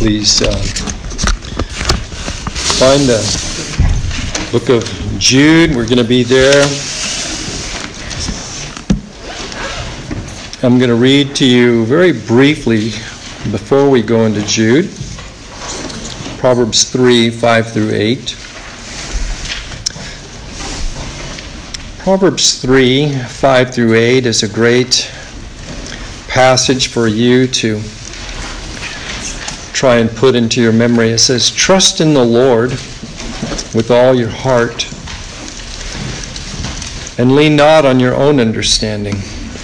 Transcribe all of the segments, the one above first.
please find the book of Jude. We're going to be there. I'm going to read to you very briefly before we go into Jude. Proverbs 3, 5 through 8. Proverbs 3, 5 through 8 is a great passage for you to try and put into your memory. It says, "Trust in the Lord with all your heart, and lean not on your own understanding.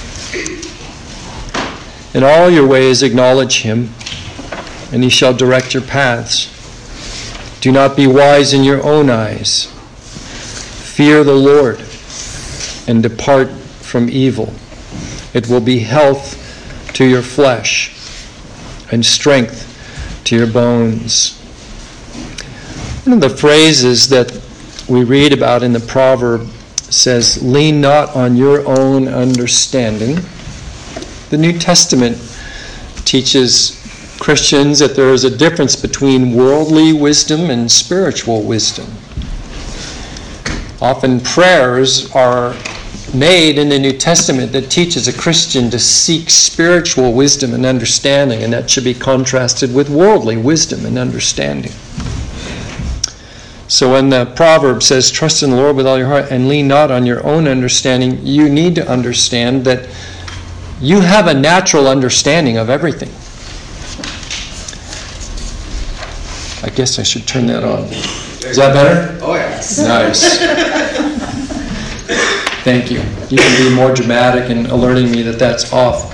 In all your ways acknowledge him, and he shall direct your paths. Do not be wise in your own eyes. Fear the Lord, and depart from evil. It will be health to your flesh, and strength to your bones." One of the phrases that we read about in the proverb says, "Lean not on your own understanding." The New Testament teaches Christians that there is a difference between worldly wisdom and spiritual wisdom. Often prayers are made in the New Testament that teaches a Christian to seek spiritual wisdom and understanding, and that should be contrasted with worldly wisdom and understanding. So when the proverb says, "Trust in the Lord with all your heart and lean not on your own understanding," you need to understand that you have a natural understanding of everything. I guess I should turn that on. Is that better? Oh, yes. Nice. Thank you. You can be more dramatic in alerting me that that's off.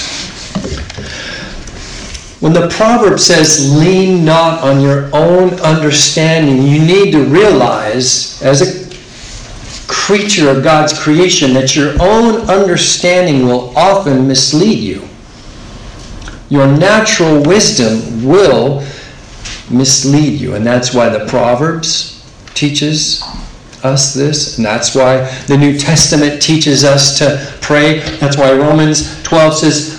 When the proverb says, "Lean not on your own understanding," you need to realize, as a creature of God's creation, that your own understanding will often mislead you. Your natural wisdom will mislead you, and that's why the Proverbs teaches us this, and that's why the New Testament teaches us to pray. That's why Romans 12 says,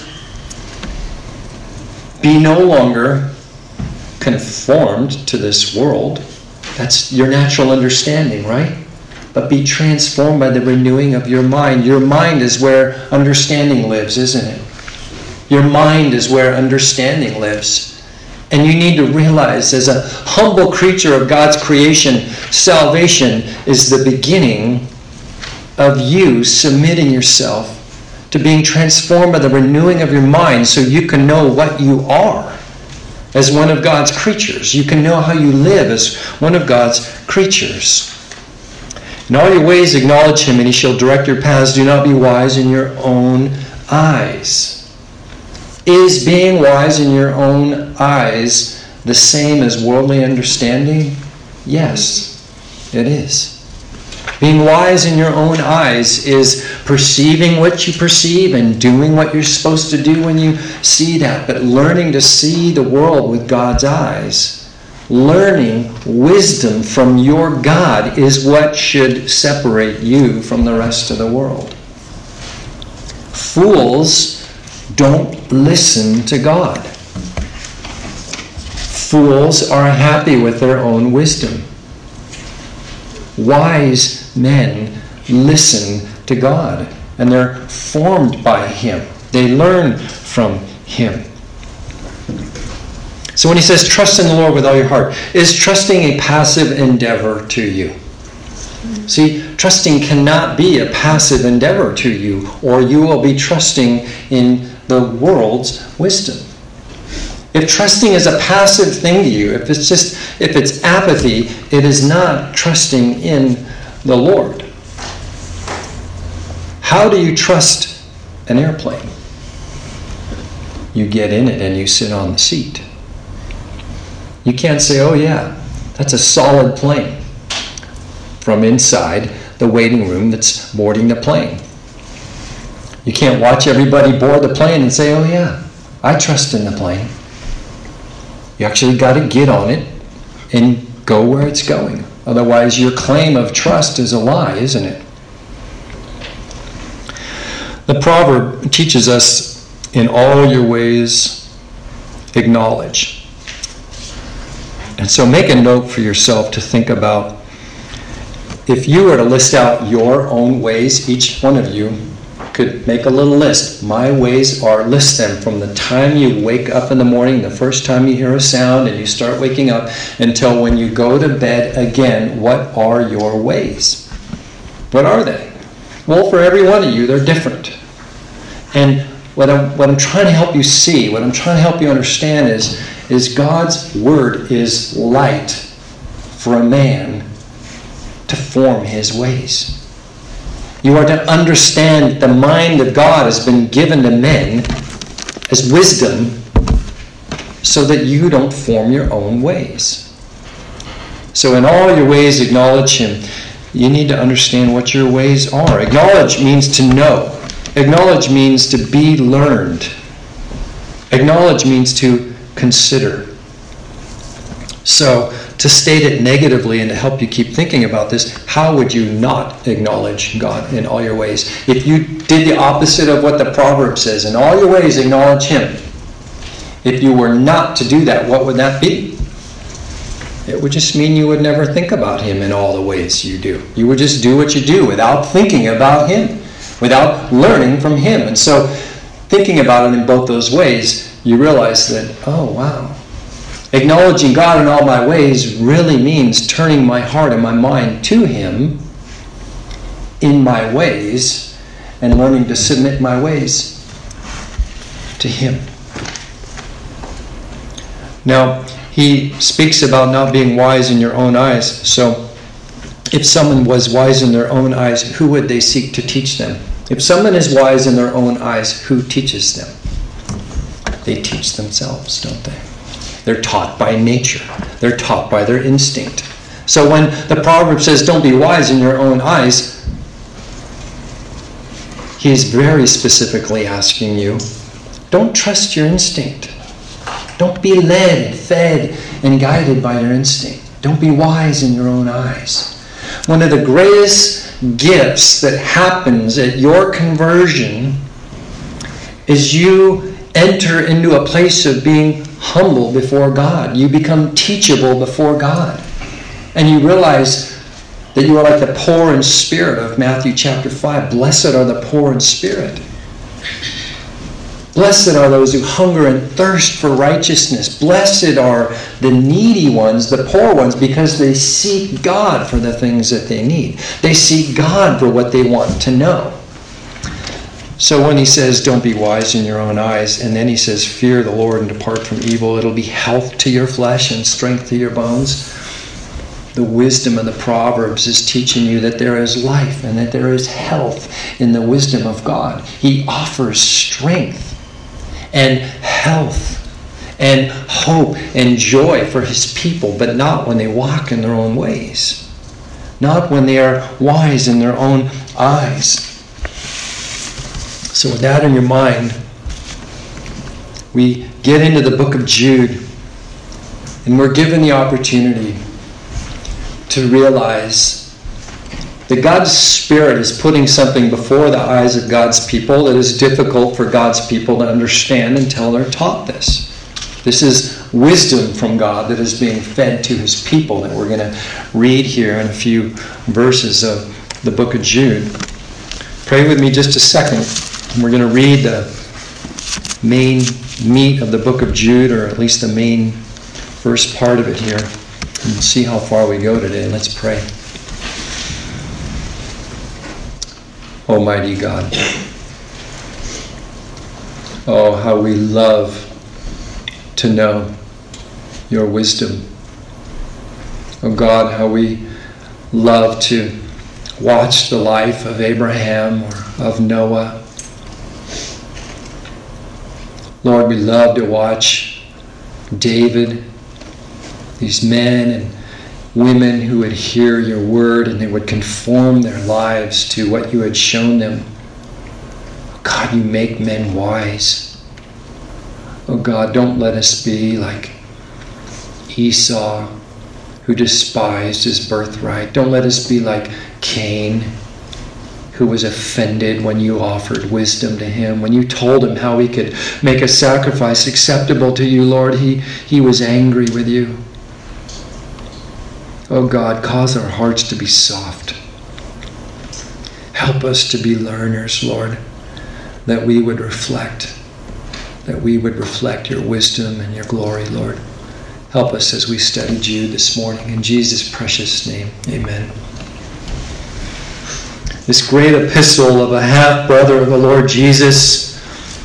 "Be no longer conformed to this world." That's your natural understanding, right? "But be transformed by the renewing of your mind." Your mind is where understanding lives, isn't it? Your mind is where understanding lives. And you need to realize, as a humble creature of God's creation, salvation is the beginning of you submitting yourself to being transformed by the renewing of your mind, so you can know what you are as one of God's creatures. You can know how you live as one of God's creatures. "In all your ways acknowledge him, and he shall direct your paths. Do not be wise in your own eyes." Is being wise in your own eyes the same as worldly understanding? Yes, it is. Being wise in your own eyes is perceiving what you perceive and doing what you're supposed to do when you see that. But learning to see the world with God's eyes, learning wisdom from your God, is what should separate you from the rest of the world. Fools don't listen to God. Fools are happy with their own wisdom. Wise men listen to God, and they're formed by him. They learn from him. So when he says, "Trust in the Lord with all your heart," is trusting a passive endeavor to you? See, trusting cannot be a passive endeavor to you, or you will be trusting in the world's wisdom. If trusting is a passive thing to you, if it's apathy, it is not trusting in the Lord. How do you trust an airplane? You get in it and you sit on the seat. You can't say, "Oh yeah, that's a solid plane," from inside the waiting room that's boarding the plane. You can't watch everybody board the plane and say, "Oh yeah, I trust in the plane." You actually got to get on it and go where it's going. Otherwise, your claim of trust is a lie, isn't it? The proverb teaches us, "In all your ways acknowledge." And so make a note for yourself to think about, if you were to list out your own ways, each one of you could make a little list. My ways are, list them from the time you wake up in the morning, the first time you hear a sound and you start waking up, until when you go to bed again. What are your ways? What are they? Well, for every one of you, they're different. And what I'm trying to help you see, what I'm trying to help you understand is God's word is light for a man to form his ways. You are to understand the mind of God has been given to men as wisdom so that you don't form your own ways. So in all your ways, acknowledge him. You need to understand what your ways are. Acknowledge means to know. Acknowledge means to be learned. Acknowledge means to consider. So, to state it negatively and to help you keep thinking about this, how would you not acknowledge God in all your ways? If you did the opposite of what the proverb says, in all your ways acknowledge him. If you were not to do that, what would that be? It would just mean you would never think about him in all the ways you do. You would just do what you do without thinking about him, without learning from him. And so, thinking about it in both those ways, you realize that, oh, wow. Acknowledging God in all my ways really means turning my heart and my mind to him in my ways and learning to submit my ways to him. Now, he speaks about not being wise in your own eyes. So, if someone was wise in their own eyes, who would they seek to teach them? If someone is wise in their own eyes, who teaches them? They teach themselves, don't they? They're taught by nature. They're taught by their instinct. So when the proverb says, don't be wise in your own eyes, he is very specifically asking you, don't trust your instinct. Don't be led, fed, and guided by your instinct. Don't be wise in your own eyes. One of the greatest gifts that happens at your conversion is you enter into a place of being humble before God. You become teachable before God. And you realize that you are like the poor in spirit of Matthew chapter 5. Blessed are the poor in spirit. Blessed are those who hunger and thirst for righteousness. Blessed are the needy ones, the poor ones, because they seek God for the things that they need. They seek God for what they want to know. So when he says, don't be wise in your own eyes, and then he says, fear the Lord and depart from evil, it'll be health to your flesh and strength to your bones. The wisdom of the Proverbs is teaching you that there is life and that there is health in the wisdom of God. He offers strength and health and hope and joy for his people, but not when they walk in their own ways. Not when they are wise in their own eyes. So with that in your mind, we get into the book of Jude, and we're given the opportunity to realize that God's Spirit is putting something before the eyes of God's people that is difficult for God's people to understand until they're taught this. This is wisdom from God that is being fed to his people that we're going to read here in a few verses of the book of Jude. Pray with me just a second. We're going to read the main meat of the book of Jude, or at least the main first part of it here, and see how far we go today. Let's pray. Almighty God, oh, how we love to know your wisdom. Oh God, how we love to watch the life of Abraham or of Noah. Lord, we love to watch David, these men and women who would hear your word and they would conform their lives to what you had shown them. God, you make men wise. Oh God, don't let us be like Esau, who despised his birthright. Don't let us be like Cain, who was offended when you offered wisdom to him. When you told him how he could make a sacrifice acceptable to you, Lord, he was angry with you. Oh God, cause our hearts to be soft. Help us to be learners, Lord, that we would reflect your wisdom and your glory, Lord. Help us as we studied you this morning. In Jesus' precious name, amen. This great epistle of a half-brother of the Lord Jesus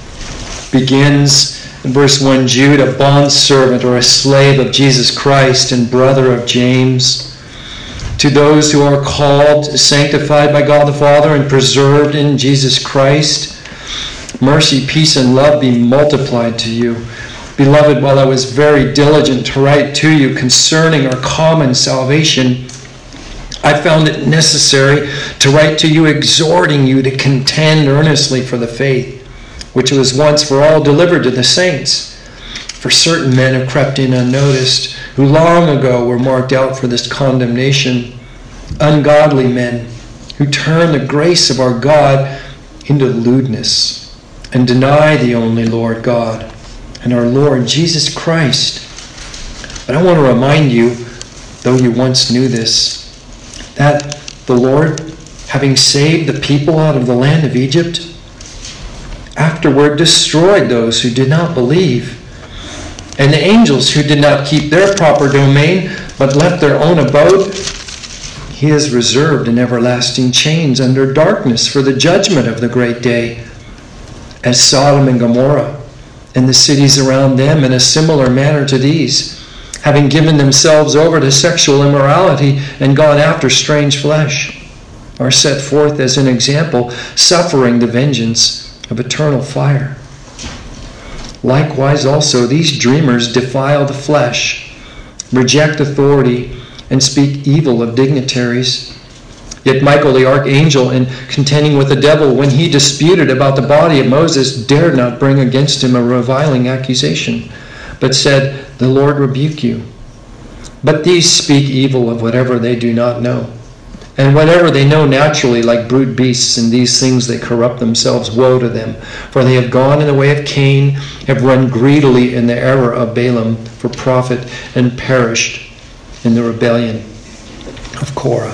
begins in verse 1, Jude, a bondservant or a slave of Jesus Christ and brother of James, to those who are called, sanctified by God the Father, and preserved in Jesus Christ, mercy, peace, and love be multiplied to you. Beloved, while I was very diligent to write to you concerning our common salvation, I found it necessary to write to you exhorting you to contend earnestly for the faith which was once for all delivered to the saints. For certain men have crept in unnoticed, who long ago were marked out for this condemnation, ungodly men who turn the grace of our God into lewdness and deny the only Lord God and our Lord Jesus Christ. But I want to remind you, though you once knew this, that the Lord, having saved the people out of the land of Egypt, afterward destroyed those who did not believe, and the angels who did not keep their proper domain, but left their own abode. He has reserved in everlasting chains under darkness for the judgment of the great day, as Sodom and Gomorrah and the cities around them in a similar manner to these, having given themselves over to sexual immorality and gone after strange flesh, are set forth as an example, suffering the vengeance of eternal fire. Likewise also these dreamers defile the flesh, reject authority, and speak evil of dignitaries. Yet Michael the archangel, in contending with the devil when he disputed about the body of Moses, dared not bring against him a reviling accusation, but said, "The Lord rebuke you." But these speak evil of whatever they do not know. And whatever they know naturally, like brute beasts, in these things they corrupt themselves. Woe to them, for they have gone in the way of Cain, have run greedily in the error of Balaam for profit, and perished in the rebellion of Korah.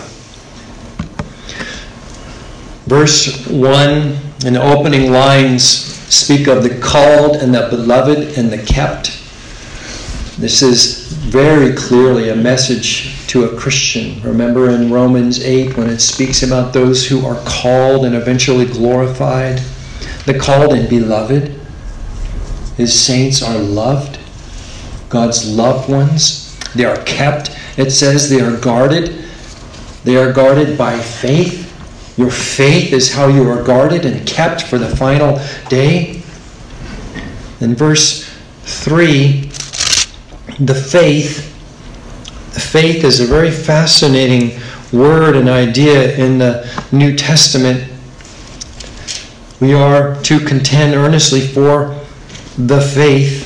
Verse 1 and the opening lines speak of the called and the beloved and the kept. This is very clearly a message to a Christian. Remember in Romans 8 when it speaks about those who are called and eventually glorified. The called and beloved. His saints are loved. God's loved ones. They are kept. It says they are guarded. They are guarded by faith. Your faith is how you are guarded and kept for the final day. In verse 3, the faith is a very fascinating word and idea in the New Testament. We are to contend earnestly for the faith.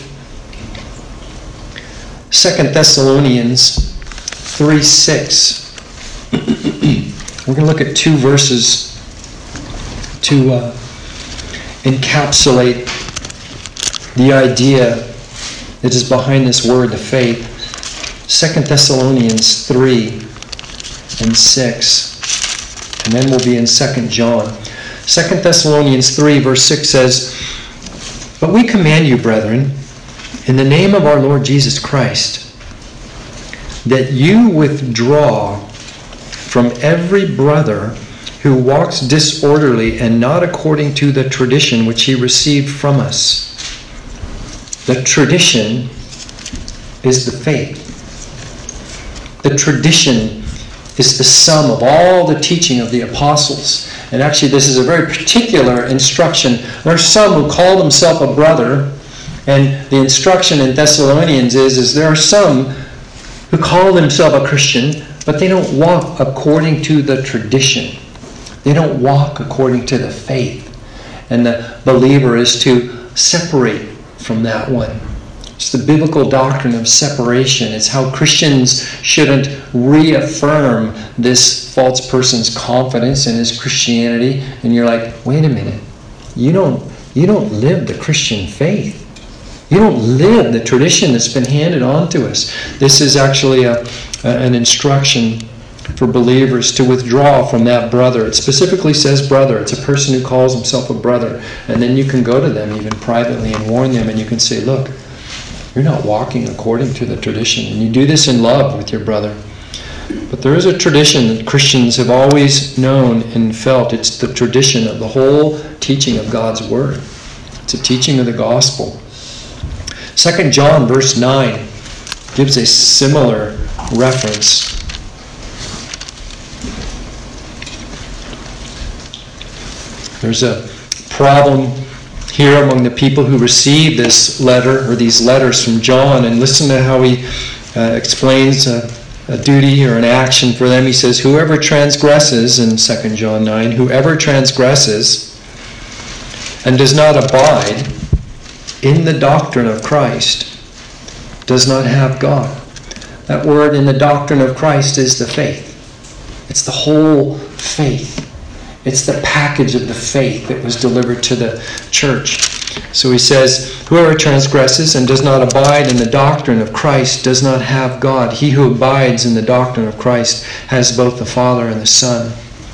2 Thessalonians 3:6. We're going to look at two verses to encapsulate the idea that is behind this word, the faith. 2 Thessalonians 3 and 6. And then we'll be in 2 John. 2 Thessalonians 3 verse 6 says, "But we command you, brethren, in the name of our Lord Jesus Christ, that you withdraw from every brother who walks disorderly and not according to the tradition which he received from us." The tradition is the faith. The tradition is the sum of all the teaching of the apostles. And actually this is a very particular instruction. There are some who call themselves a brother, and the instruction in Thessalonians is there are some who call themselves a Christian, but they don't walk according to the tradition. They don't walk according to the faith. And the believer is to separate from that one. It's the biblical doctrine of separation. It's how Christians shouldn't reaffirm this false person's confidence in his Christianity. And you're like, wait a minute, you don't live the Christian faith. You don't live the tradition that's been handed on to us. This is actually an instruction for believers to withdraw from that brother. It specifically says brother. It's a person who calls himself a brother. And then you can go to them even privately and warn them, and you can say, look, you're not walking according to the tradition. And you do this in love with your brother. But there is a tradition that Christians have always known and felt. It's the tradition of the whole teaching of God's Word. It's a teaching of the gospel. 2 John verse 9 gives a similar reference. There's a problem here among the people who receive this letter or these letters from John, and listen to how he explains a duty or an action for them. He says, whoever transgresses, in 2 John 9, whoever transgresses and does not abide in the doctrine of Christ does not have God. That word in the doctrine of Christ is the faith. It's the whole faith. It's the package of the faith that was delivered to the church. So he says, whoever transgresses and does not abide in the doctrine of Christ does not have God. He who abides in the doctrine of Christ has both the Father and the Son.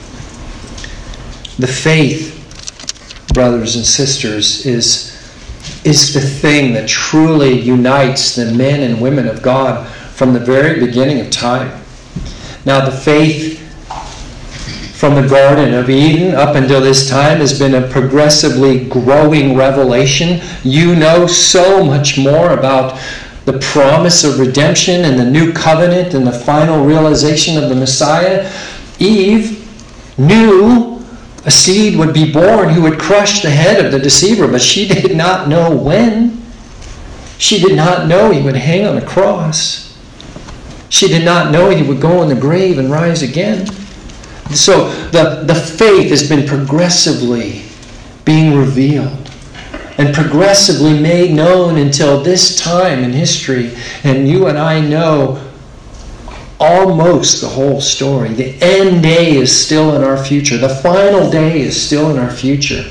The faith, brothers and sisters, is the thing that truly unites the men and women of God from the very beginning of time. Now, the faith from the Garden of Eden up until this time has been a progressively growing revelation. You know so much more about the promise of redemption and the new covenant and the final realization of the Messiah. Eve knew a seed would be born who would crush the head of the deceiver, but she did not know when. She did not know he would hang on a cross. She did not know he would go in the grave and rise again. So the faith has been progressively being revealed and progressively made known until this time in history. And you and I know almost the whole story. The end day is still in our future. The final day is still in our future.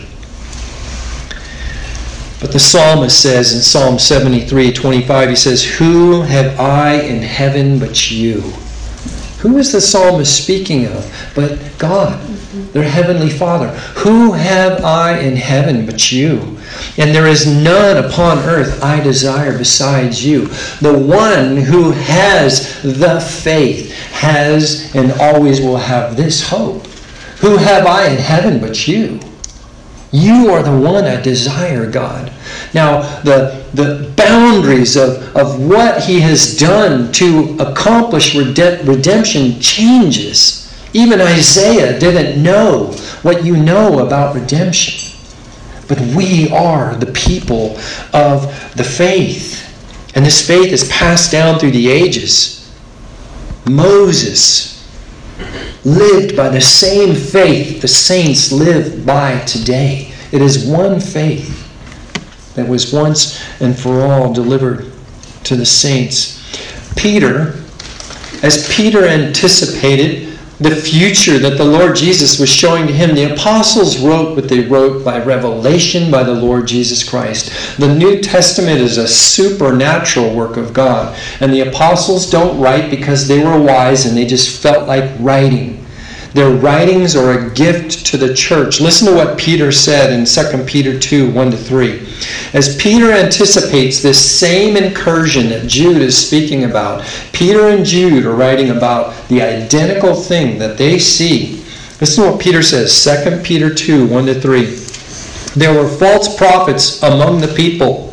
But the psalmist says in Psalm 73:25, he says, who have I in heaven but you? Who is the psalmist speaking of but God, their heavenly Father? Who have I in heaven but you? And there is none upon earth I desire besides you. The one who has the faith has and always will have this hope. Who have I in heaven but you? You are the one I desire, God. Now, the boundaries of what he has done to accomplish redemption changes. Even Isaiah didn't know what you know about redemption. But we are the people of the faith. And this faith is passed down through the ages. Moses lived by the same faith the saints live by today. It is one faith that was once and for all delivered to the saints. Peter, as Peter anticipated the future that the Lord Jesus was showing to him, the apostles wrote what they wrote by revelation by the Lord Jesus Christ. The New Testament is a supernatural work of God. And the apostles don't write because they were wise and they just felt like writing. Their writings are a gift to the church. Listen to what Peter said in 2 Peter 2, 1-3. As Peter anticipates this same incursion that Jude is speaking about, Peter and Jude are writing about the identical thing that they see. Listen to what Peter says, 2 Peter 2, 1-3. There were false prophets among the people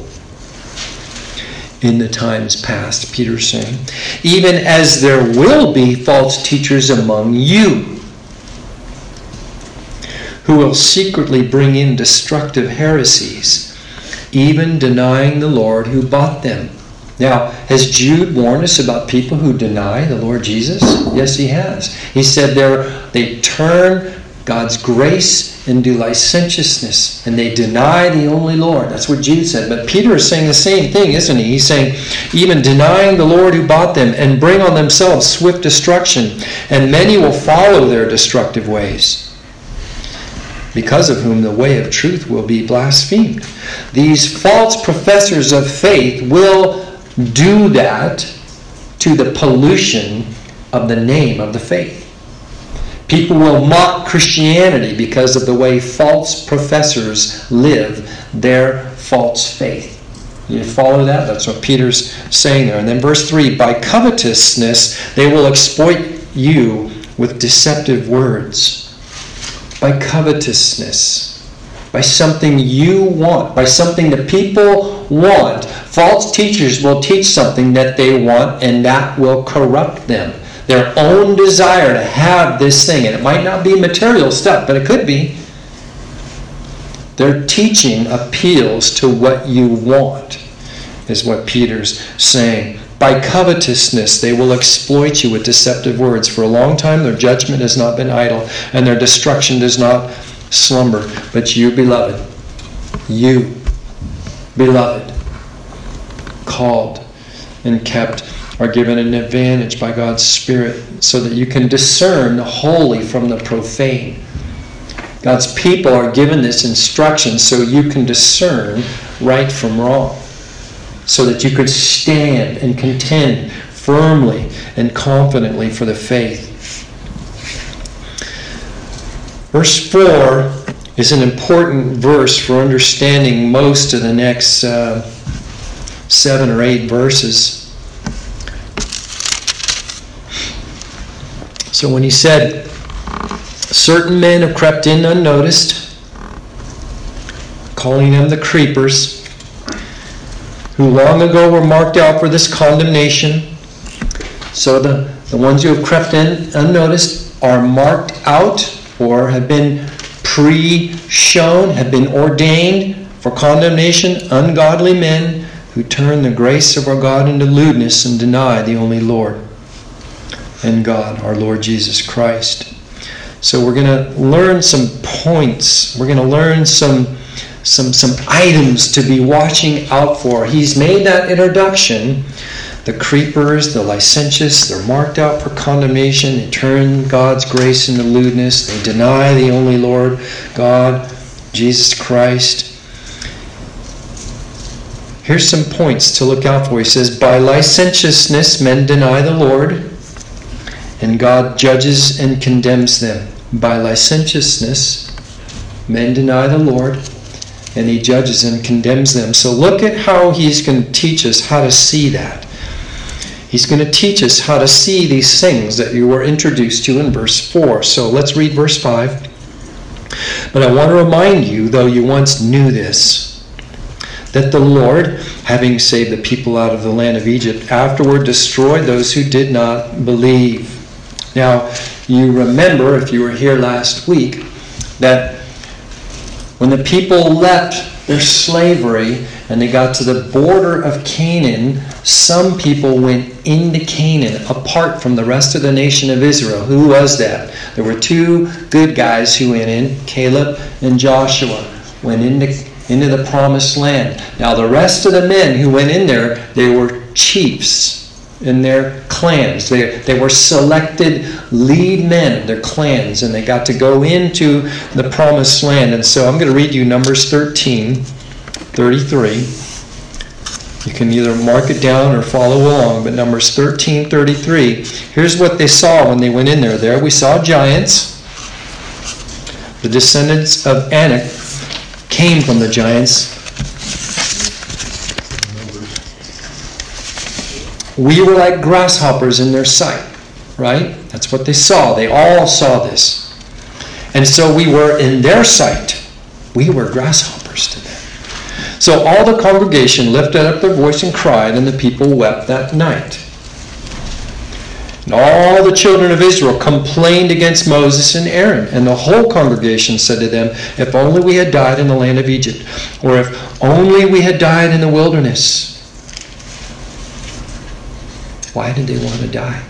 in the times past, Peter's saying, even as there will be false teachers among you, who will secretly bring in destructive heresies, even denying the Lord who bought them. Now, has Jude warned us about people who deny the Lord Jesus? Yes, he has. He said they turn God's grace into licentiousness, and they deny the only Lord. That's what Jude said. But Peter is saying the same thing, isn't he? He's saying, even denying the Lord who bought them, and bring on themselves swift destruction, and many will follow their destructive ways. because of whom the way of truth will be blasphemed. These false professors of faith will do that to the pollution of the name of the faith. People will mock Christianity because of the way false professors live their false faith. You follow that? That's what Peter's saying there. And then verse 3, by covetousness they will exploit you with deceptive words. By covetousness, by something you want, by something the people want. False teachers will teach something that they want, and that will corrupt them. Their own desire to have this thing, and it might not be material stuff, but it could be. Their teaching appeals to what you want, is what Peter's saying. By covetousness, they will exploit you with deceptive words. For a long time, their judgment has not been idle, and their destruction does not slumber. But you, beloved, called and kept, are given an advantage by God's Spirit so that you can discern the holy from the profane. God's people are given this instruction so you can discern right from wrong, so that you could stand and contend firmly and confidently for the faith. Verse 4 is an important verse for understanding most of the next 7 or 8 verses. So when he said, certain men have crept in unnoticed, calling them the creepers, who long ago were marked out for this condemnation. So the ones who have crept in unnoticed are marked out, or have been pre-shown, have been ordained for condemnation, ungodly men who turn the grace of our God into lewdness and deny the only Lord and God, our Lord Jesus Christ. So we're going to learn some points. We're going to learn some items to be watching out for. He's made that introduction. The creepers, the licentious, they're marked out for condemnation. They turn God's grace into lewdness. They deny the only Lord, God, Jesus Christ. Here's some points to look out for. He says, by licentiousness men deny the Lord, and God judges and condemns them. By licentiousness men deny the Lord, and he judges and condemns them. So look at how he's going to teach us how to see that. He's going to teach us how to see these things that you were introduced to in verse 4. So let's read verse 5. But I want to remind you, though you once knew this, that the Lord, having saved the people out of the land of Egypt, afterward destroyed those who did not believe. Now, you remember, if you were here last week, that when the people left their slavery and they got to the border of Canaan, some people went into Canaan apart from the rest of the nation of Israel. Who was that? There were 2 good guys who went in, Caleb and Joshua, went into the promised land. Now the rest of the men who went in there, they were chiefs in their clans. They were selected lead men of their clans, and they got to go into the promised land. And so I'm going to read you Numbers 13:33. You can either mark it down or follow along, but Numbers 13:33. Here's what they saw when they went in there. There we saw giants. The descendants of Anak came from the giants. We were like grasshoppers in their sight, right? That's what they saw. They all saw this. And so we were in their sight. We were grasshoppers to them. So all the congregation lifted up their voice and cried, and the people wept that night. And all the children of Israel complained against Moses and Aaron. And the whole congregation said to them, if only we had died in the land of Egypt, or if only we had died in the wilderness. Why did they want to die?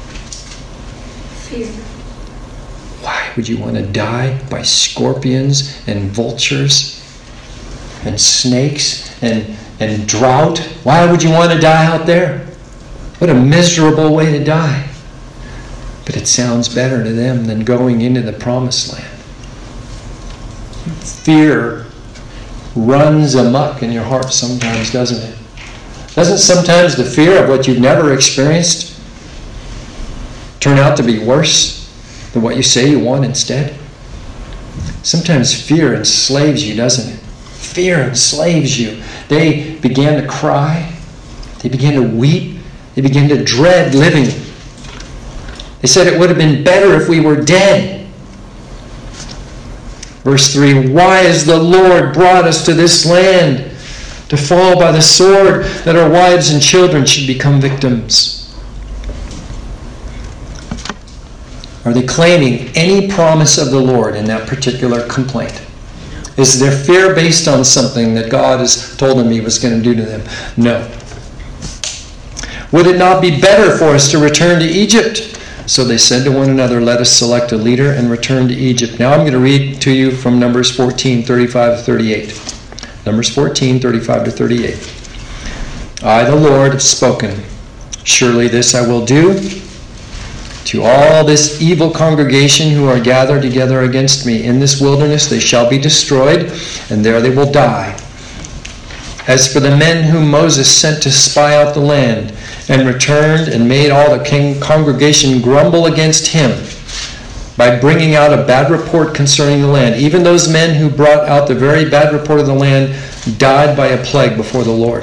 Fear. Why would you want to die by scorpions and vultures and snakes and drought? Why would you want to die out there? What a miserable way to die. But it sounds better to them than going into the promised land. fear runs amok in your heart sometimes, doesn't it? Doesn't sometimes the fear of what you've never experienced turn out to be worse than what you say you want instead? Sometimes fear enslaves you, doesn't it? Fear enslaves you. They began to cry. They began to weep. They began to dread living. They said it would have been better if we were dead. Verse 3, why has the Lord brought us to this land to fall by the sword, that our wives and children should become victims? Are they claiming any promise of the Lord in that particular complaint? Is their fear based on something that God has told them he was going to do to them? No. Would it not be better for us to return to Egypt? So they said to one another, let us select a leader and return to Egypt. Now I'm going to read to you from Numbers 14, 35 to 38. Numbers 14, 35 to 38. I, the Lord, have spoken. Surely this I will do to all this evil congregation who are gathered together against me. In this wilderness they shall be destroyed, and there they will die. As for the men whom Moses sent to spy out the land, and returned and made all the congregation grumble against him by bringing out a bad report concerning the land, even those men who brought out the very bad report of the land died by a plague before the Lord.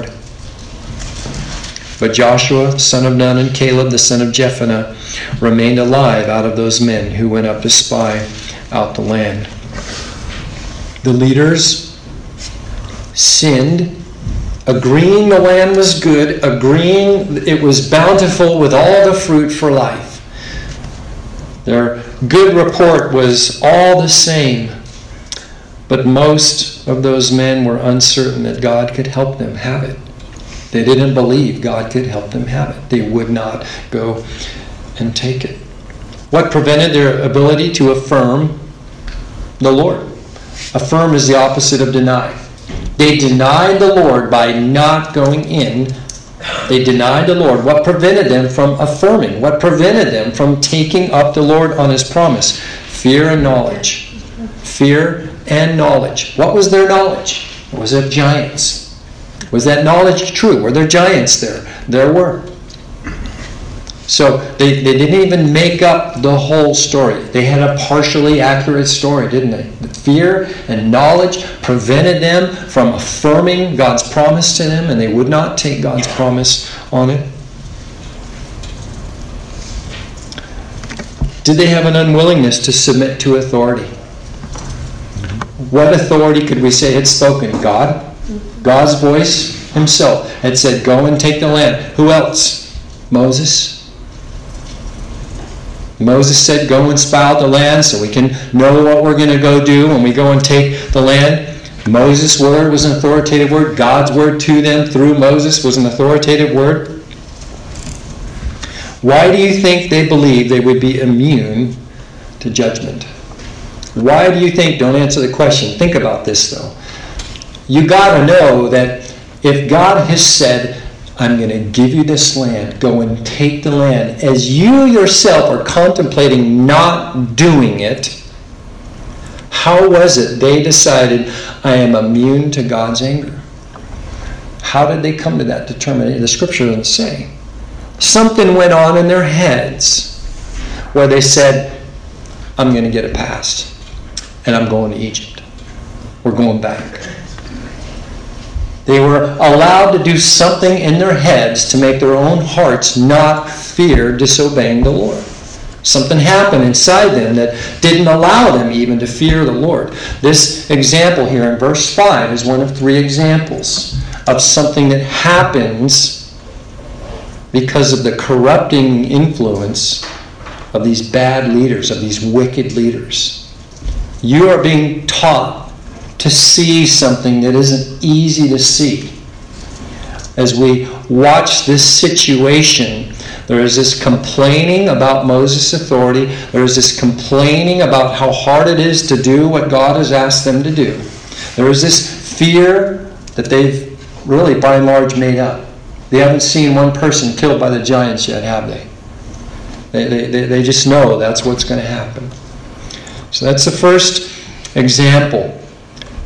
But Joshua, son of Nun, and Caleb, the son of Jephunneh, remained alive out of those men who went up to spy out the land. The leaders sinned, agreeing the land was good, agreeing it was bountiful with all the fruit for life. Their good report was all the same, but most of those men were uncertain that God could help them have it. They didn't believe God could help them have it. They would not go and take it. What prevented their ability to affirm the Lord? Affirm is the opposite of deny. They denied the Lord by not going in. They denied the Lord. What prevented them from affirming? What prevented them from taking up the Lord on his promise? Fear and knowledge. Fear and knowledge. What was their knowledge? It was of giants. Was that knowledge true? Were there giants there? There were. So they didn't even make up the whole story. They had a partially accurate story, didn't they? The fear and knowledge prevented them from affirming God's promise to them, and they would not take God's promise on it. Did they have an unwillingness to submit to authority? What authority could we say had spoken? God? God's voice himself had said, go and take the land. Who else? Moses. Moses said, go and spy out the land so we can know what we're going to go do when we go and take the land. Moses' word was an authoritative word. God's word to them through Moses was an authoritative word. Why do you think they believed they would be immune to judgment? Why do you think? Don't answer the question. Think about this, though. You got to know that if God has said, I'm going to give you this land, go and take the land, as you yourself are contemplating not doing it, how was it they decided, I am immune to God's anger? How did they come to that determination? The scripture doesn't say. Something went on in their heads where they said, I'm going to get it passed, and I'm going to Egypt. We're going back. They were allowed to do something in their heads to make their own hearts not fear disobeying the Lord. Something happened inside them that didn't allow them even to fear the Lord. This example here in verse 5 is one of 3 examples of something that happens because of the corrupting influence of these bad leaders, of these wicked leaders. You are being taught to see something that isn't easy to see. As we watch this situation, there is this complaining about Moses' authority. There is this complaining about how hard it is to do what God has asked them to do. There is this fear that they've really, by and large, made up. They haven't seen one person killed by the giants yet, have they? They just know that's what's going to happen. So that's the first example.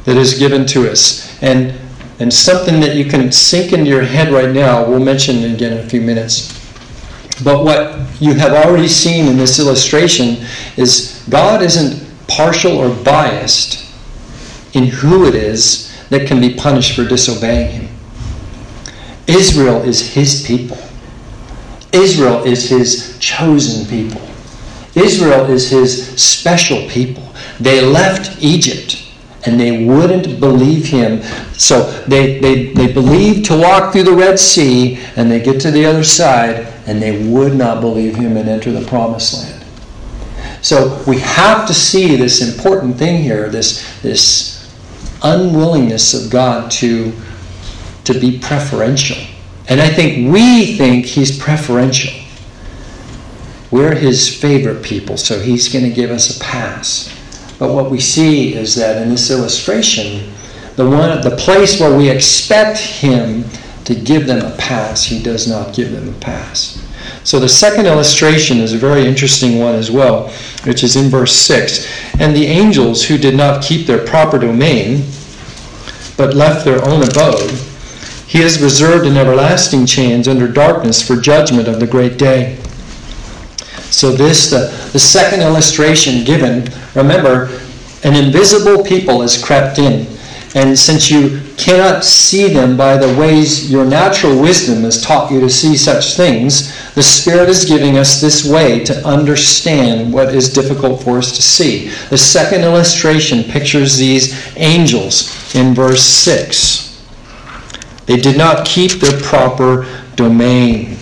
that is given to us. And something that you can sink into your head right now, we'll mention it again in a few minutes. But what you have already seen in this illustration is God isn't partial or biased in who it is that can be punished for disobeying him. Israel is his people. Israel is his chosen people. Israel is his special people. They left Egypt and they wouldn't believe him. So they believed to walk through the Red Sea, and they get to the other side and they would not believe him and enter the promised land. So we have to see this important thing here, this unwillingness of God to be preferential. And I think we think he's preferential. We're his favorite people, so he's going to give us a pass. But what we see is that in this illustration, the place where we expect him to give them a pass, he does not give them a pass. So the second illustration is a very interesting one as well, which is in verse 6. And the angels who did not keep their proper domain, but left their own abode, he has reserved in everlasting chains under darkness for judgment of the great day. So this, the second illustration given, remember, an invisible people has crept in. And since you cannot see them by the ways your natural wisdom has taught you to see such things, the Spirit is giving us this way to understand what is difficult for us to see. The second illustration pictures these angels in verse 6. They did not keep their proper domain.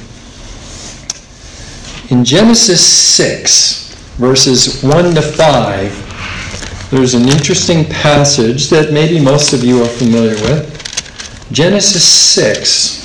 In Genesis 6, verses 1 to 5, there's an interesting passage that maybe most of you are familiar with. Genesis 6.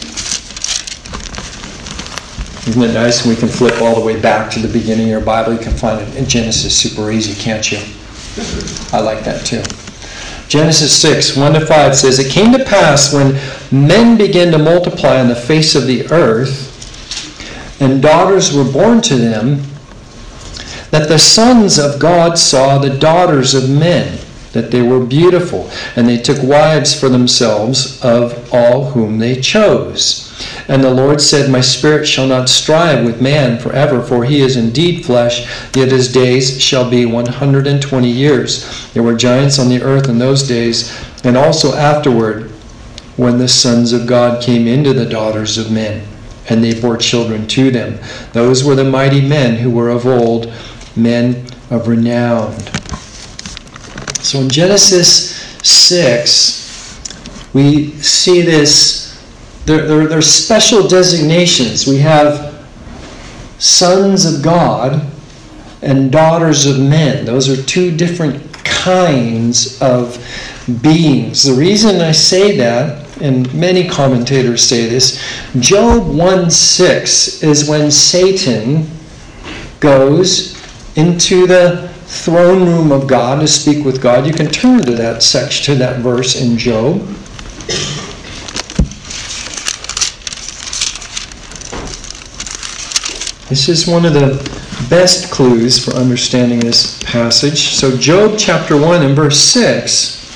Isn't it nice when we can flip all the way back to the beginning of your Bible? You can find it in Genesis super easy, can't you? I like that too. Genesis 6, 1 to 5 says, It came to pass when men began to multiply on the face of the earth, and daughters were born to them, that the sons of God saw the daughters of men, that they were beautiful, and they took wives for themselves of all whom they chose. And the Lord said, My spirit shall not strive with man forever, for he is indeed flesh, yet his days shall be 120 years. There were giants on the earth in those days, and also afterward, when the sons of God came into the daughters of men, and they bore children to them. Those were the mighty men who were of old, men of renown. So in Genesis 6, we see this. There are special designations. We have sons of God and daughters of men. Those are two different kinds of beings. The reason I say that, and many commentators say this, Job 1:6 is when Satan goes into the throne room of God to speak with God. You can turn to that section, to that verse in Job. This is one of the best clues for understanding this passage. So Job chapter 1 and verse 6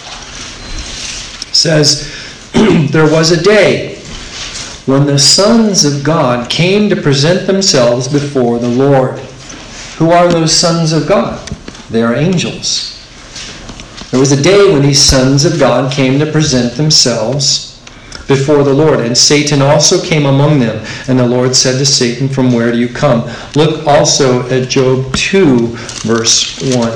says, There was a day when the sons of God came to present themselves before the Lord. Who are those sons of God? They are angels. There was a day when these sons of God came to present themselves before the Lord, and Satan also came among them. And the Lord said to Satan, From where do you come? Look also at Job 2, verse 1.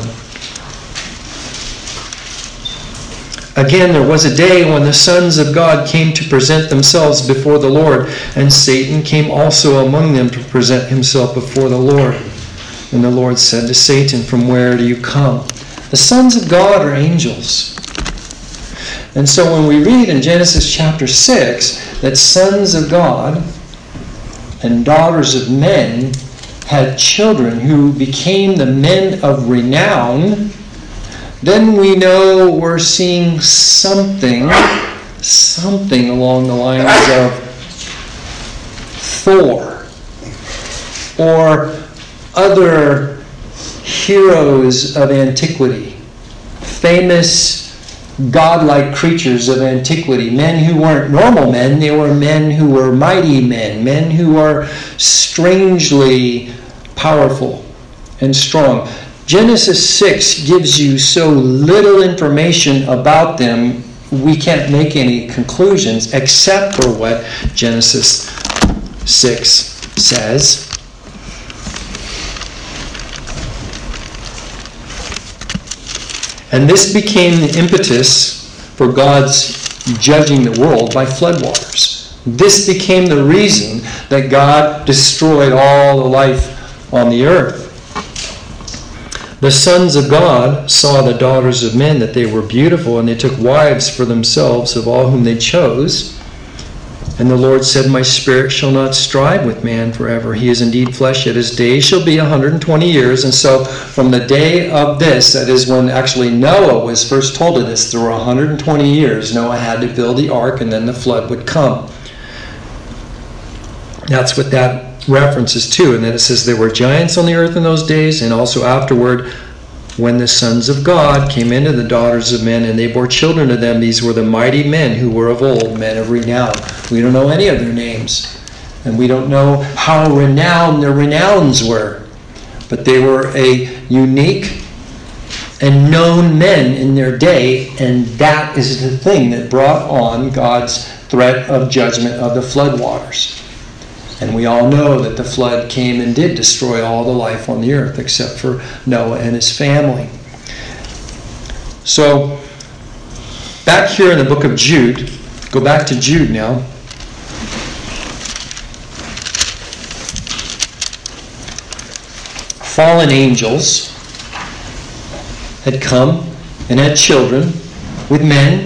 Again, there was a day when the sons of God came to present themselves before the Lord, and Satan came also among them to present himself before the Lord. And the Lord said to Satan, From where do you come? The sons of God are angels. And so when we read in Genesis chapter 6 that sons of God and daughters of men had children who became the men of renown, then we know we're seeing something along the lines of Thor or other heroes of antiquity, famous godlike creatures of antiquity, men who weren't normal men. They were men who were mighty men who are strangely powerful and strong. Genesis 6 gives you so little information about them, we can't make any conclusions except for what Genesis 6 says. And this became the impetus for God's judging the world by floodwaters. This became the reason that God destroyed all the life on the earth. The sons of God saw the daughters of men, that they were beautiful, and they took wives for themselves of all whom they chose. And the Lord said, my spirit shall not strive with man forever. He is indeed flesh, yet his days shall be 120 years. And so from the day of this, that is when actually Noah was first told of this, there were 120 years. Noah had to build the ark, and then the flood would come. That's what that references to. And then it says there were giants on the earth in those days, and also afterward, when the sons of God came into the daughters of men, and they bore children to them, these were the mighty men who were of old, men of renown. We don't know any of their names, and we don't know how renowned their renowns were, but they were a unique and known men in their day, and that is the thing that brought on God's threat of judgment of the floodwaters. And we all know that the flood came and did destroy all the life on the earth except for Noah and his family. So, back here in the book of Jude, go back to Jude now. Fallen angels had come and had children with men.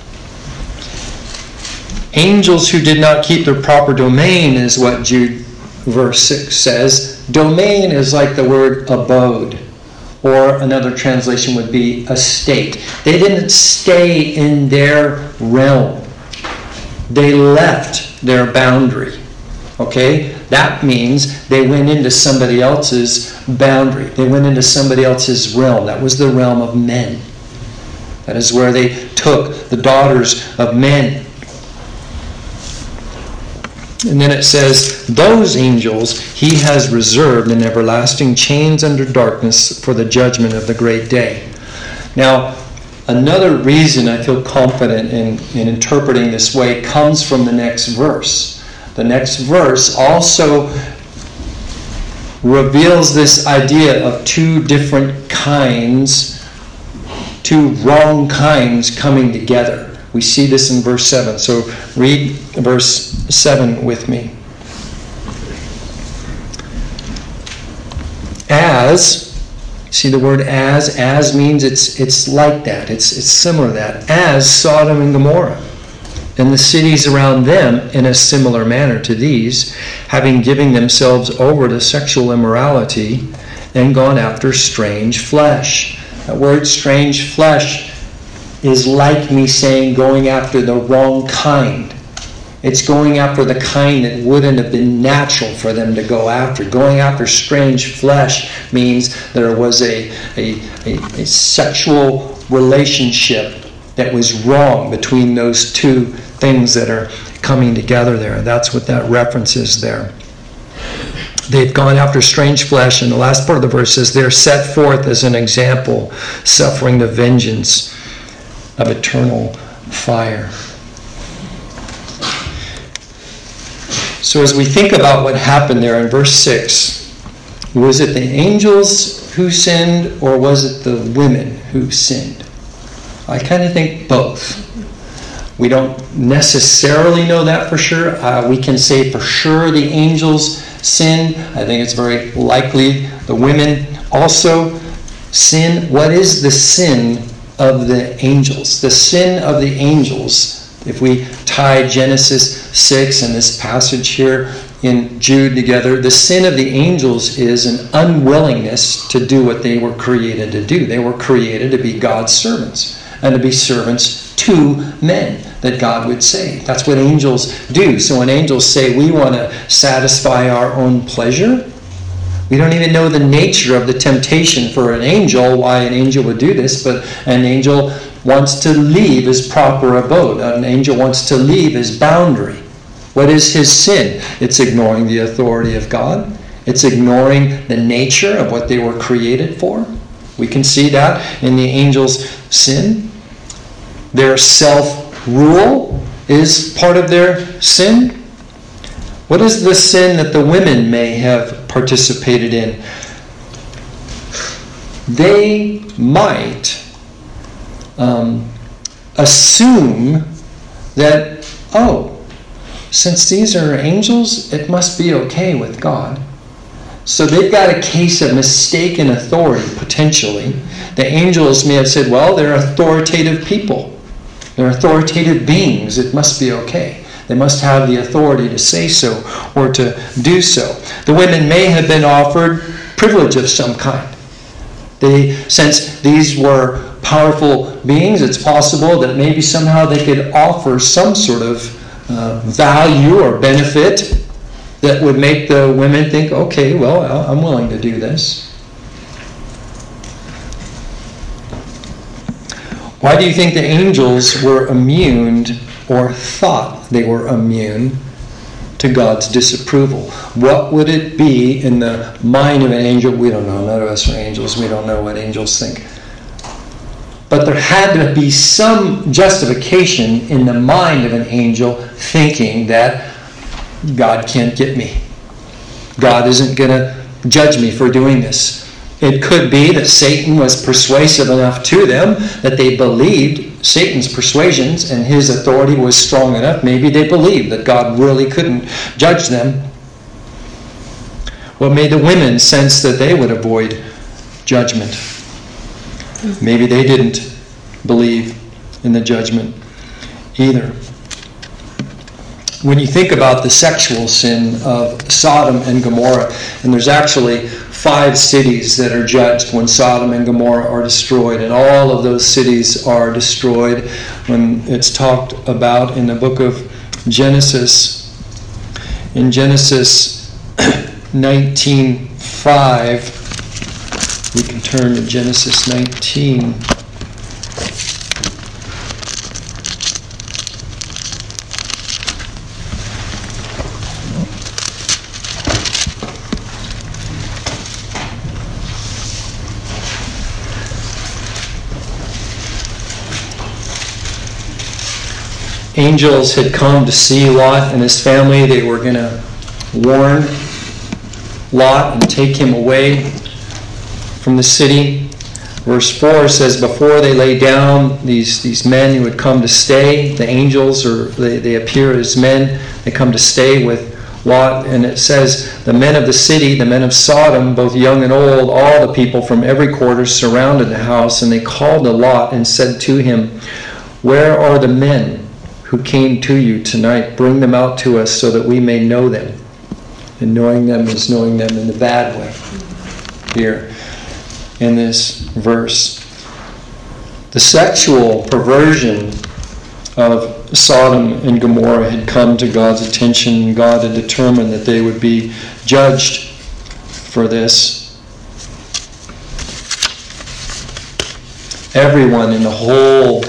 Angels who did not keep their proper domain is what Jude verse 6 says. Domain is like the word abode, or another translation would be estate. They didn't stay in their realm. They left their boundary. Okay? That means they went into somebody else's boundary. They went into somebody else's realm. That was the realm of men. That is where they took the daughters of men. And then it says, those angels he has reserved in everlasting chains under darkness for the judgment of the great day. Now, another reason I feel confident in interpreting this way comes from the next verse. The next verse also reveals this idea of two different kinds, two wrong kinds coming together. We see this in verse 7. So read verse 7 with me. As, see the word as means it's like that. It's similar to that. As Sodom and Gomorrah and the cities around them in a similar manner to these, having given themselves over to sexual immorality and gone after strange flesh. That word strange flesh is like me saying going after the wrong kind. It's going after the kind that wouldn't have been natural for them to go after. Going after strange flesh means there was a sexual relationship that was wrong between those two things that are coming together there. That's what that reference is there. They've gone after strange flesh, and the last part of the verse says they're set forth as an example, suffering the vengeance of eternal fire. So as we think about what happened there in verse 6, was it the angels who sinned, or was it the women who sinned? I kind of think both. We don't necessarily know that for sure. We can say for sure the angels sinned. I think it's very likely the women also sinned. What is the sin of the angels? The sin of the angels, if we tie Genesis 6 and this passage here in Jude together, the sin of the angels is an unwillingness to do what they were created to do. They were created to be God's servants and to be servants to men that God would save. That's what angels do. So when angels say we want to satisfy our own pleasure, we don't even know the nature of the temptation for an angel, why an angel would do this, but an angel wants to leave his proper abode. An angel wants to leave his boundary. What is his sin? It's ignoring the authority of God. It's ignoring the nature of what they were created for. We can see that in the angels' sin. Their self-rule is part of their sin. What is the sin that the women may have participated in? They might assume that, since these are angels, it must be okay with God. So they've got a case of mistaken authority, potentially. The angels may have said, well, they're authoritative people. They're authoritative beings. It must be okay. They must have the authority to say so or to do so. The women may have been offered privilege of some kind. Since these were powerful beings, it's possible that maybe somehow they could offer some sort of value or benefit that would make the women think, okay, well, I'm willing to do this. Why do you think the angels were immune or thought they were immune to God's disapproval? What would it be in the mind of an angel? We don't know. None of us are angels. We don't know what angels think. But there had to be some justification in the mind of an angel thinking that God can't get me. God isn't going to judge me for doing this. It could be that Satan was persuasive enough to them that they believed Satan's persuasions and his authority was strong enough. Maybe they believed that God really couldn't judge them. What made the women sense that they would avoid judgment? Maybe they didn't believe in the judgment either. When you think about the sexual sin of Sodom and Gomorrah, and there's actually 5 cities that are judged when Sodom and Gomorrah are destroyed, and all of those cities are destroyed when it's talked about in the book of Genesis. In Genesis 19:5, we can turn to Genesis 19. Angels had come to see Lot and his family. They were going to warn Lot and take him away from the city. Verse 4 says, before they lay down, these men who had come to stay, the angels, or they appear as men, they come to stay with Lot. And it says, the men of the city, the men of Sodom, both young and old, all the people from every quarter surrounded the house. And they called to Lot and said to him, where are the men who came to you tonight? Bring them out to us so that we may know them. And knowing them is knowing them in the bad way here in this verse. The sexual perversion of Sodom and Gomorrah had come to God's attention. God had determined that they would be judged for this. Everyone in the whole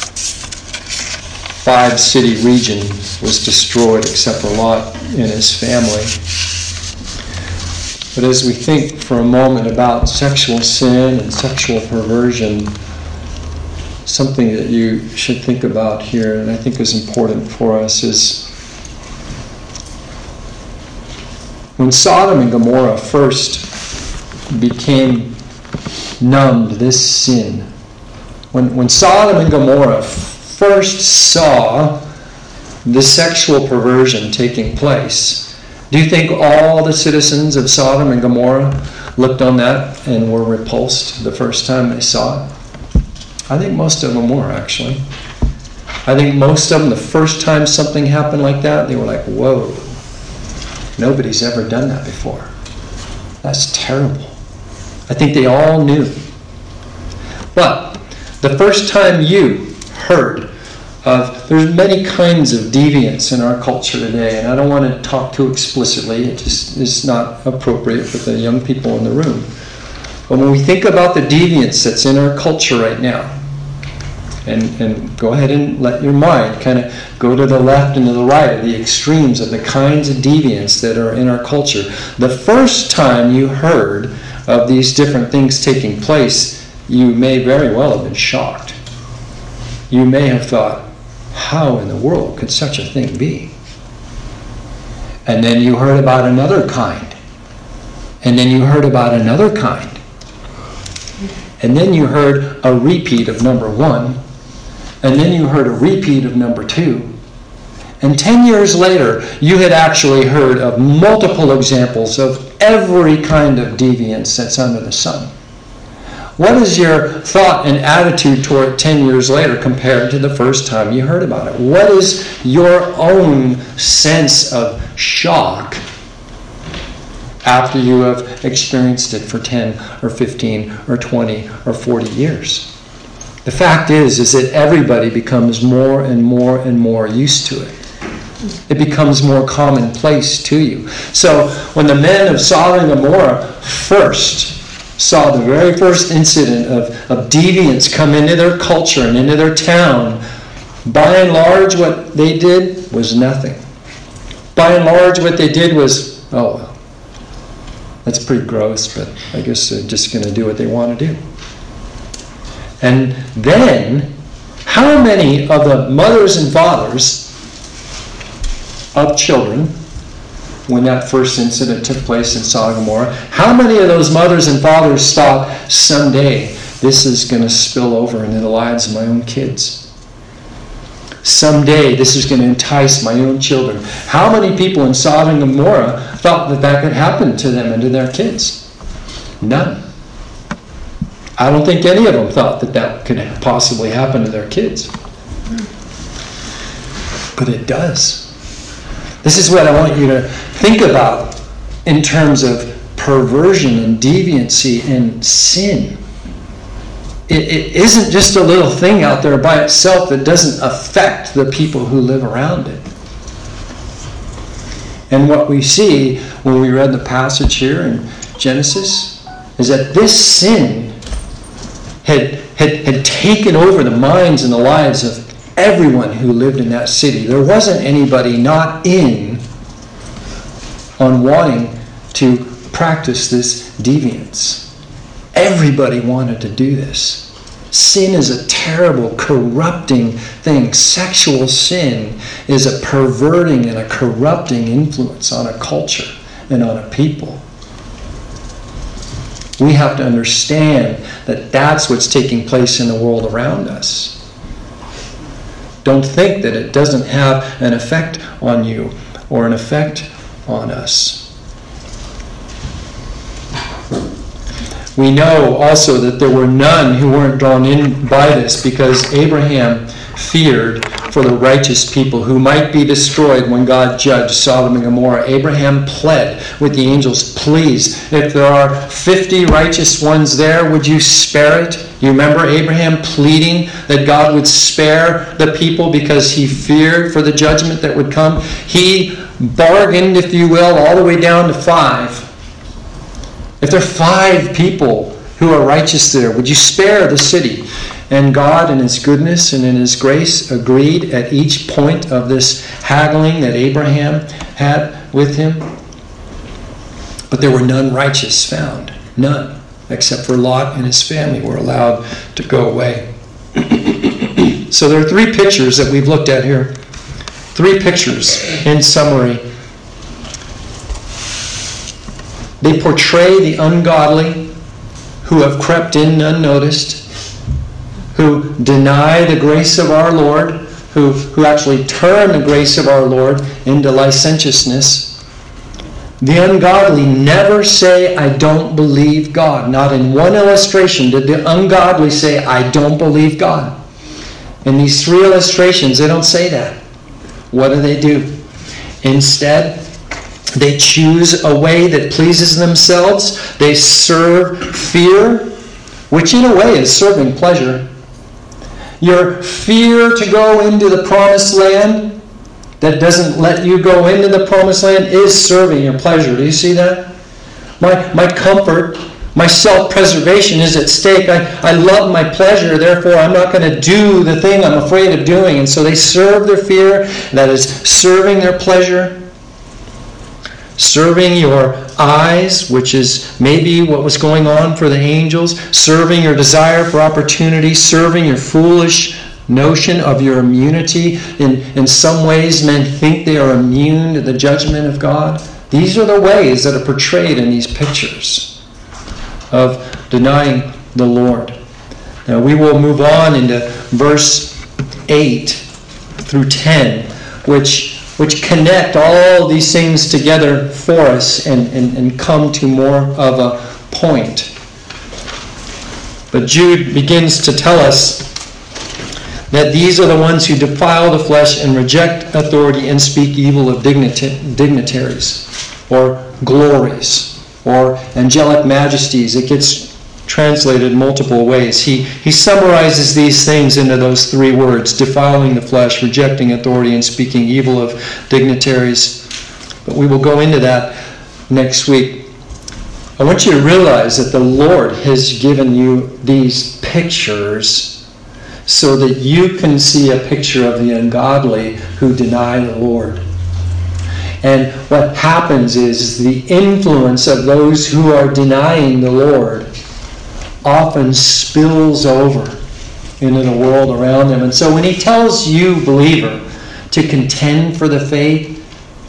5-city region was destroyed except for Lot and his family. But as we think for a moment about sexual sin and sexual perversion, something that you should think about here, and I think is important for us, is when Sodom and Gomorrah first became numb to this sin, when Sodom and Gomorrah first saw the sexual perversion taking place, do you think all the citizens of Sodom and Gomorrah looked on that and were repulsed the first time they saw it? I think most of them were, actually. I think most of them, the first time something happened like that, they were like, whoa, nobody's ever done that before. That's terrible. I think they all knew. But the first time you heard of, there's many kinds of deviance in our culture today, and I don't want to talk too explicitly. It just is not appropriate for the young people in the room. But when we think about the deviance that's in our culture right now, And go ahead and let your mind kind of go to the left and to the right of the extremes of the kinds of deviance that are in our culture. The first time you heard of these different things taking place, you may very well have been shocked. You may have thought, how in the world could such a thing be? And then you heard about another kind. And then you heard about another kind. And then you heard a repeat of number 1. And then you heard a repeat of number 2. And 10 years later, you had actually heard of multiple examples of every kind of deviance that's under the sun. What is your thought and attitude toward 10 years later compared to the first time you heard about it? What is your own sense of shock after you have experienced it for 10 or 15 or 20 or 40 years? The fact is that everybody becomes more and more and more used to it. It becomes more commonplace to you. So when the men of Sodom and Gomorrah first saw the very first incident of deviance come into their culture and into their town, by and large what they did was nothing. By and large what they did was, oh well, that's pretty gross, but I guess they're just going to do what they want to do. And then, how many of the mothers and fathers of children, when that first incident took place in Sodom and Gomorrah, how many of those mothers and fathers thought, someday this is going to spill over into the lives of my own kids? Someday this is going to entice my own children. How many people in Sodom and Gomorrah thought that that could happen to them and to their kids? None. I don't think any of them thought that that could possibly happen to their kids. But it does. This is what I want you to think about in terms of perversion and deviancy and sin. It isn't just a little thing out there by itself that doesn't affect the people who live around it. And what we see when we read the passage here in Genesis is that this sin had taken over the minds and the lives of everyone who lived in that city. There wasn't anybody not in on wanting to practice this deviance. Everybody wanted to do this. Sin is a terrible, corrupting thing. Sexual sin is a perverting and a corrupting influence on a culture and on a people. We have to understand that that's what's taking place in the world around us. Don't think that it doesn't have an effect on you or an effect on us. We know also that there were none who weren't drawn in by this, because Abraham feared for the righteous people who might be destroyed when God judged Sodom and Gomorrah. Abraham pled with the angels, please, if there are 50 righteous ones there, would you spare it? You remember Abraham pleading that God would spare the people because he feared for the judgment that would come. He bargained, if you will, all the way down to 5. If there are 5 people who are righteous there, would you spare the city? And God, in his goodness and in his grace, agreed at each point of this haggling that Abraham had with him. But there were none righteous found. None. Except for Lot and his family were allowed to go away. So there are 3 pictures that we've looked at here. 3 pictures in summary. They portray the ungodly who have crept in unnoticed, who deny the grace of our Lord, who actually turn the grace of our Lord into licentiousness. The ungodly never say, I don't believe God. Not in one illustration did the ungodly say, I don't believe God. In these 3 illustrations, they don't say that. What do? Instead, they choose a way that pleases themselves. They serve fear, which in a way is serving pleasure. Your fear to go into the promised land that doesn't let you go into the promised land is serving your pleasure. Do you see that? My comfort, My self-preservation is at stake. I love my pleasure, therefore I'm not going to do the thing I'm afraid of doing. And so they serve their fear, that is serving their pleasure, serving your eyes, which is maybe what was going on for the angels, serving your desire for opportunity, serving your foolish notion of your immunity. In some ways, men think they are immune to the judgment of God. These are the ways that are portrayed in these pictures of denying the Lord. Now we will move on into verse 8 through 10, which connect all these things together for us and come to more of a point. But Jude begins to tell us that these are the ones who defile the flesh and reject authority and speak evil of dignitaries or glories or angelic majesties. It gets translated multiple ways. He summarizes these things into those three words: defiling the flesh, rejecting authority, and speaking evil of dignitaries. But we will go into that next week. I want you to realize that the Lord has given you these pictures so that you can see a picture of the ungodly who deny the Lord. And what happens is the influence of those who are denying the Lord often spills over into the world around them. And so when he tells you, believer, to contend for the faith,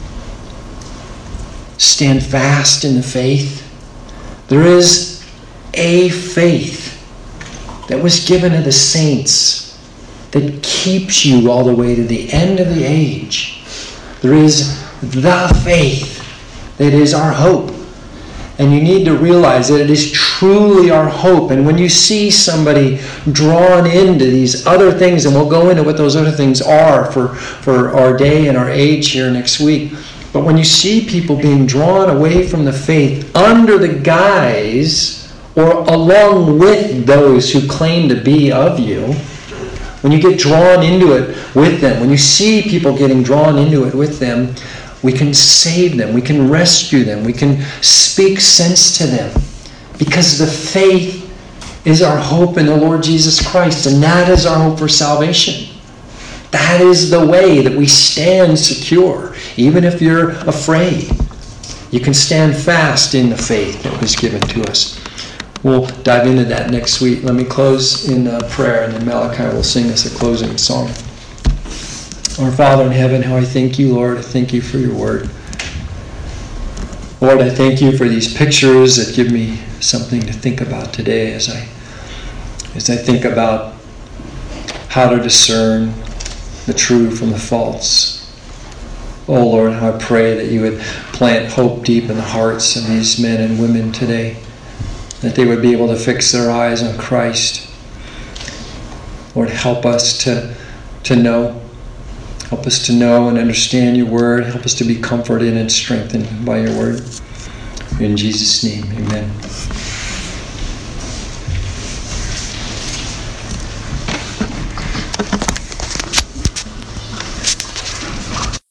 stand fast in the faith, there is a faith that was given to the saints that keeps you all the way to the end of the age. There is the faith that is our hope. And you need to realize that it is truly our hope. And when you see somebody drawn into these other things, and we'll go into what those other things are for our day and our age here next week. But when you see people being drawn away from the faith under the guise or along with those who claim to be of you, when you get drawn into it with them, when you see people getting drawn into it with them, we can save them, we can rescue them, we can speak sense to them. Because the faith is our hope in the Lord Jesus Christ, and that is our hope for salvation. That is the way that we stand secure. Even if you're afraid, you can stand fast in the faith that was given to us. We'll dive into that next week. Let me close in prayer, and then Malachi will sing us a closing song. Our Father in heaven, how I thank you, Lord. I thank you for your word. Lord, I thank you for these pictures that give me something to think about today as I think about how to discern the true from the false. Oh, Lord, how I pray that you would plant hope deep in the hearts of these men and women today, that they would be able to fix their eyes on Christ. Lord, help us to know. Help us to know and understand your word. Help us to be comforted and strengthened by your word. In Jesus' name, amen.